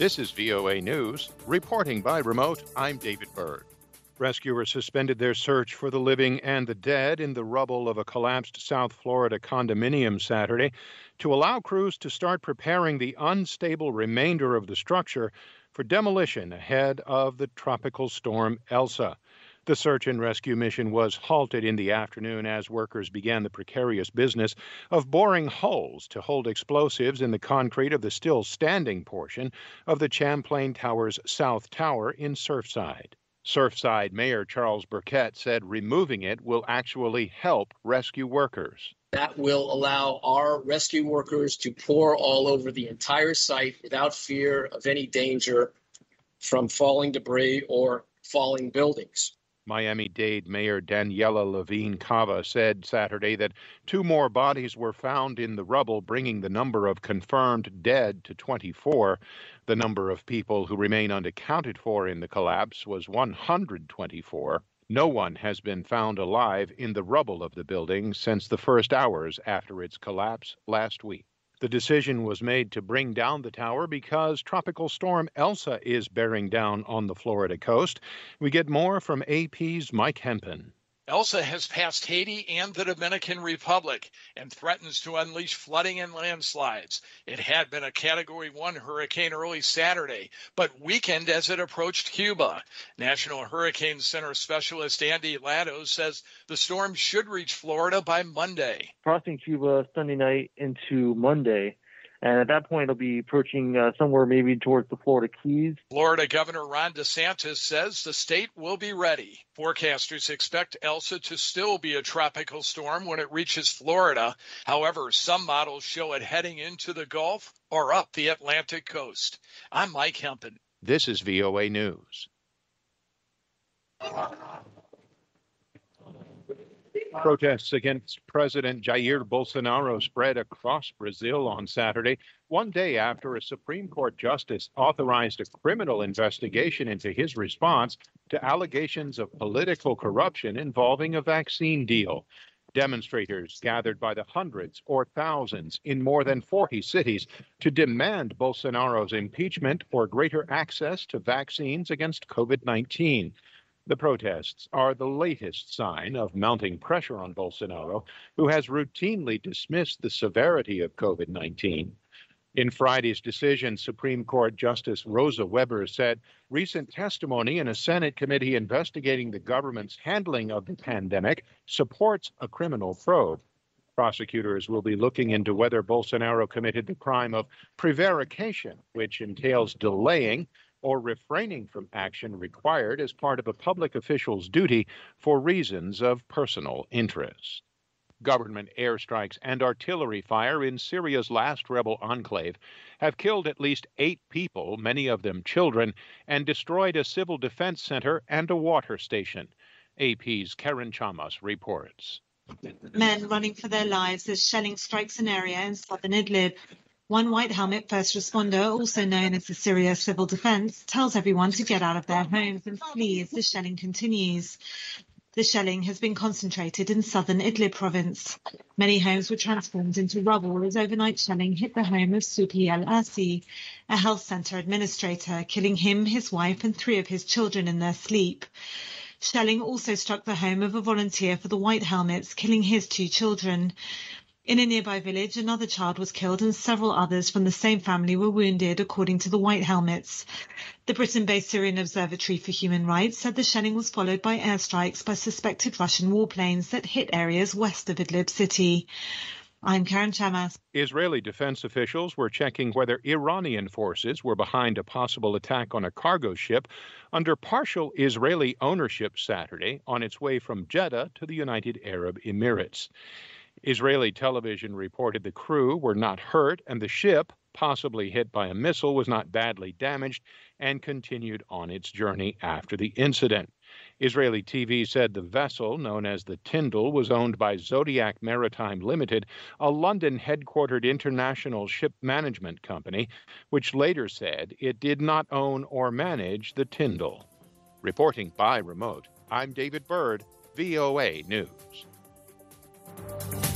This is VOA News. Reporting by remote, I'm David Byrd. Rescuers suspended their search for the living and the dead in the rubble of a collapsed South Florida condominium Saturday to allow crews to start preparing the unstable remainder of the structure for demolition ahead of the tropical storm Elsa. The search and rescue mission was halted in the afternoon as workers began the precarious business of boring holes to hold explosives in the concrete of the still standing portion of the Champlain Tower's South Tower in Surfside. Surfside Mayor Charles Burkett said removing it will actually help rescue workers. That will allow our rescue workers to pour all over the entire site without fear of any danger from falling debris or falling buildings. Miami-Dade Mayor Daniela Levine Cava said Saturday that 2 more bodies were found in the rubble, bringing the number of confirmed dead to 24. The number of people who remain unaccounted for in the collapse was 124. No one has been found alive in the rubble of the building since the first hours after its collapse last week. The decision was made to bring down the tower because Tropical Storm Elsa is bearing down on the Florida coast. We get more from AP's Mike Hempen. Elsa has passed Haiti and the Dominican Republic and threatens to unleash flooding and landslides. It had been a Category 1 hurricane early Saturday, but weakened as it approached Cuba. National Hurricane Center specialist Andy Lado says the storm should reach Florida by Monday. Crossing Cuba Sunday night into Monday. And at that point, it'll be approaching somewhere maybe towards the Florida Keys. Florida Governor Ron DeSantis says the state will be ready. Forecasters expect Elsa to still be a tropical storm when it reaches Florida. However, some models show it heading into the Gulf or up the Atlantic coast. I'm Mike Hempen. This is VOA News. Protests against President Jair Bolsonaro spread across Brazil on Saturday, one day after a Supreme Court justice authorized a criminal investigation into his response to allegations of political corruption involving a vaccine deal. Demonstrators gathered by the hundreds or thousands in more than 40 cities to demand Bolsonaro's impeachment or greater access to vaccines against COVID-19. The protests are the latest sign of mounting pressure on Bolsonaro, who has routinely dismissed the severity of COVID-19. In Friday's decision, Supreme Court Justice Rosa Weber said recent testimony in a Senate committee investigating the government's handling of the pandemic supports a criminal probe. Prosecutors will be looking into whether Bolsonaro committed the crime of prevarication, which entails delaying or refraining from action required as part of a public official's duty for reasons of personal interest. Government airstrikes and artillery fire in Syria's last rebel enclave have killed at least 8 people, many of them children, and destroyed a civil defense center and a water station. AP's Karen Chamas reports. Men running for their lives as shelling strikes an area in southern Idlib. One white helmet first responder, also known as the Syria Civil Defense, tells everyone to get out of their homes and flee as the shelling continues. The shelling has been concentrated in southern Idlib province. Many homes were transformed into rubble as overnight shelling hit the home of Supi al-Asi, a health centre administrator, killing him, his wife and 3 of his children in their sleep. Shelling also struck the home of a volunteer for the White Helmets, killing his 2 children. In a nearby village, another child was killed and several others from the same family were wounded, according to the White Helmets. The Britain-based Syrian Observatory for Human Rights said the shelling was followed by airstrikes by suspected Russian warplanes that hit areas west of Idlib city. I'm Karen Chamas. Israeli defense officials were checking whether Iranian forces were behind a possible attack on a cargo ship under partial Israeli ownership Saturday on its way from Jeddah to the United Arab Emirates. Israeli television reported the crew were not hurt and the ship, possibly hit by a missile, was not badly damaged and continued on its journey after the incident. Israeli TV said the vessel, known as the Tyndall, was owned by Zodiac Maritime Limited, a London-headquartered international ship management company, which later said it did not own or manage the Tyndall. Reporting by remote, I'm David Byrd, VOA News.